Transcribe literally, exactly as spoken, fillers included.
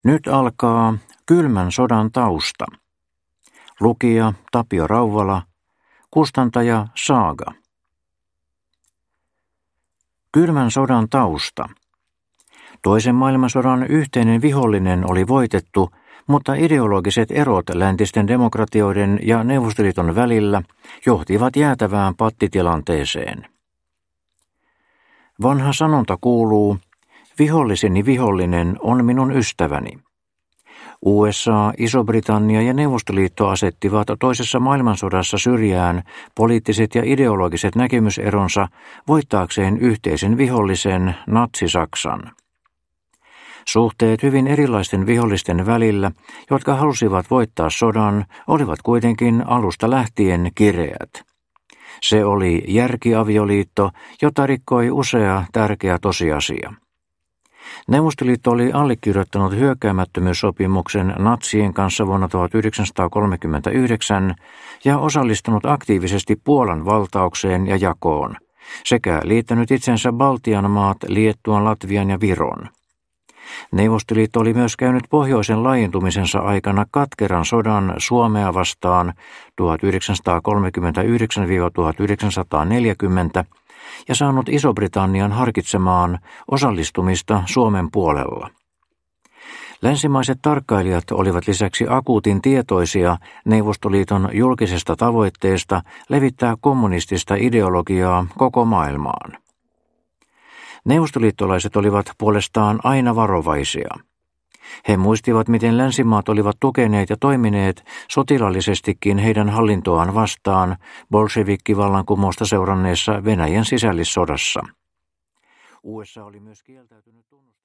Nyt alkaa Kylmän sodan tausta. Lukija Tapio Rauvala, kustantaja Saaga. Kylmän sodan tausta. Toisen maailmansodan yhteinen vihollinen oli voitettu, mutta ideologiset erot läntisten demokratioiden ja Neuvostoliiton välillä johtivat jäätävään pattitilanteeseen. Vanha sanonta kuuluu, viholliseni vihollinen on minun ystäväni. U S A, Iso-Britannia ja Neuvostoliitto asettivat toisessa maailmansodassa syrjään poliittiset ja ideologiset näkemyseronsa voittaakseen yhteisen vihollisen Natsi-Saksan. Suhteet hyvin erilaisten vihollisten välillä, jotka halusivat voittaa sodan, olivat kuitenkin alusta lähtien kireät. Se oli järkiavioliitto, jota rikkoi usea tärkeä tosiasia. Neuvostoliitto oli allekirjoittanut hyökkäämättömyyssopimuksen natsien kanssa vuonna tuhatyhdeksänsataakolmekymmentäyhdeksän ja osallistunut aktiivisesti Puolan valtaukseen ja jakoon, sekä liittänyt itsensä Baltian maat Liettuan, Latvian ja Viron. Neuvostoliitto oli myös käynyt pohjoisen laajentumisensa aikana katkeran sodan Suomea vastaan tuhatyhdeksänsataakolmekymmentäyhdeksän tuhatyhdeksänsataaneljäkymmentä ja saanut Iso-Britannian harkitsemaan osallistumista Suomen puolella. Länsimaiset tarkkailijat olivat lisäksi akuutin tietoisia Neuvostoliiton julkisesta tavoitteesta levittää kommunistista ideologiaa koko maailmaan. Neuvostoliittolaiset olivat puolestaan aina varovaisia. He muistivat, miten länsimaat olivat tukeneet ja toimineet sotilallisestikin heidän hallintoaan vastaan bolshevikkivallankumousta seuranneessa Venäjän sisällissodassa. U S A oli myös kieltäytynyt tunnustamasta